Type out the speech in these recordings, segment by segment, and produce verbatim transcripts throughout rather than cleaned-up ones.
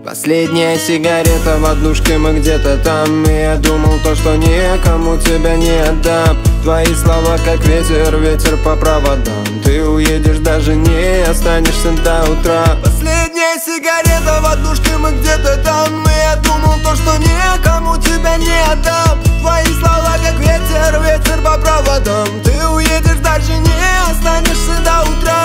Последняя сигарета в однушке, мы где-то там. И я думал то, что никому тебя не отдам. Твои слова как ветер, ветер по проводам. Ты уедешь, даже не останешься до утра. Последняя сигарета в однушке, мы где-то там. И я думал то, что никому тебя не отдам. Твои слова как ветер, ветер по проводам. Ты уедешь, даже не останешься до утра.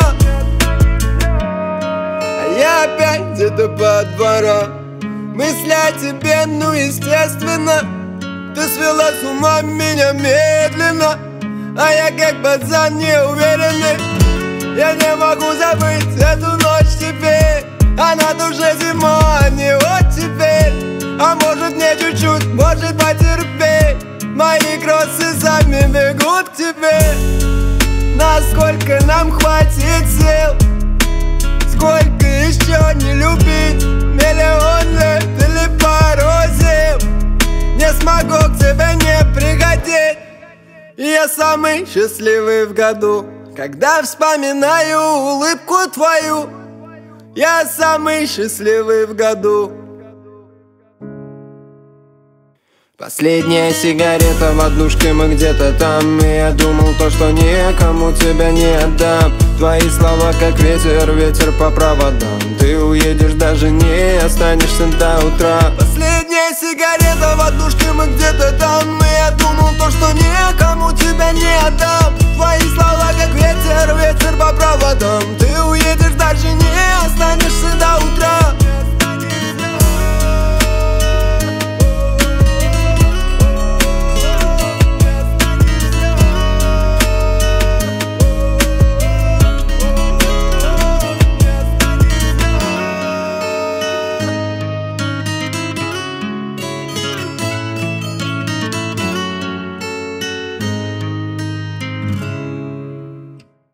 Я опять где-то по дворам, мысли о тебе, ну естественно. Ты свела с ума меня медленно, а я как пацан неуверенный. Я не могу забыть эту ночь теперь. А на душе зима, а не вот теперь. А может мне чуть-чуть, может потерпеть. Мои кроссы сами бегут к тебе. Насколько нам хватит сил? Сколько еще не любить? Миллион лет или пару зим? Не смогу к тебе не приходить. И я самый счастливый в году, когда вспоминаю улыбку твою. Я самый счастливый в году. Последняя сигарета в однушке, мы где-то там. И я думал то, что никому тебя не отдам. Твои слова как ветер, ветер по проводам. Ты уедешь, даже не останешься до утра. Последняя сигарета в однушке, мы где-то там. И я думал то, что никому тебя не отдам. Твои слова как ветер, ветер по проводам. Ты уедешь, даже не останешься до утра.